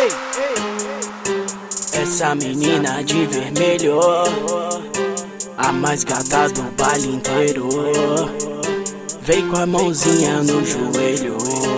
Essa menina de vermelho, a mais gata do baile inteiro, veio com a mãozinha no joelho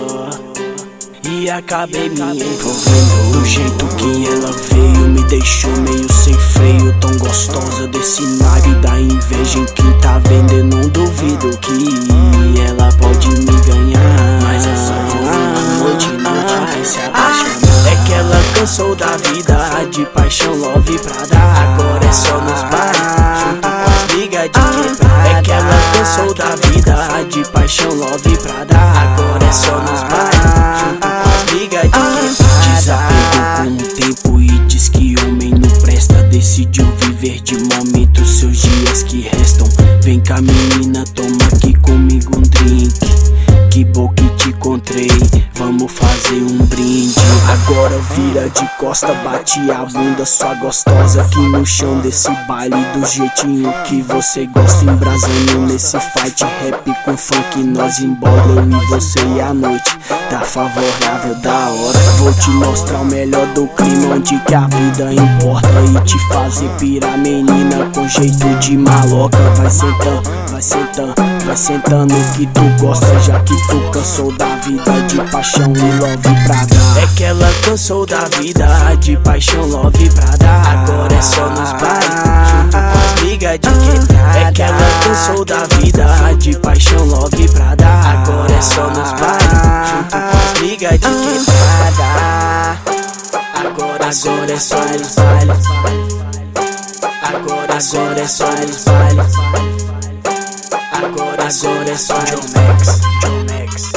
e acabei me envolvendo. Do jeito que ela veio me deixou meio sem freio. Tão gostosa desse nave da inveja, em quem tá vendo eu não duvido que ela pode me ganhar. Mas é só uma noite, não vai se apaixonar. É que ela cansou da vida de paixão, love pra dar. Agora é só nos bailes, junto com as ligas de quebrada. É que ela cansou da vida de paixão, love pra dar. Agora é só nos bailes, junto com as ligas de quebrada. Desapegou com o tempo e diz que homem não presta. Decidiu viver de momento seus dias que restam. Vem cá menina, toma aqui comigo um drink. Que bom que te encontrei, vamos fazer um brinde. Agora vira de costa, bate a bunda sua gostosa aqui no chão desse baile, do jeitinho que você gosta. Embrasando nesse fight, rap com funk, nós embola, eu e você e a noite tá favorável, da hora. Vou te mostrar o melhor do clima, onde que a vida importa, e te fazer pirar menina com jeito de maloca. Vai sentando, vai sentando, vai sentando que tu gosta, já que tu cansou da vida de paixão e love pra dar. É que ela cansou da vida de paixão, love pra dar. Agora é só nos bailes, junto com as ligas de quebrada. É que ela cansou da vida de paixão, love pra dar. Agora é só nos bailes, junto com as ligas de quebrada. Agora é só nos bailes, agora é só nos bailes. Agora é só John Max, John Max.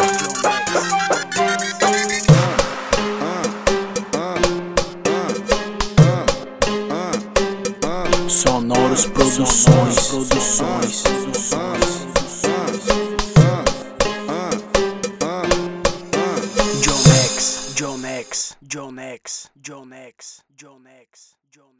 Sonoros Produções. John Max, John Max, John Max, John Max, John Max.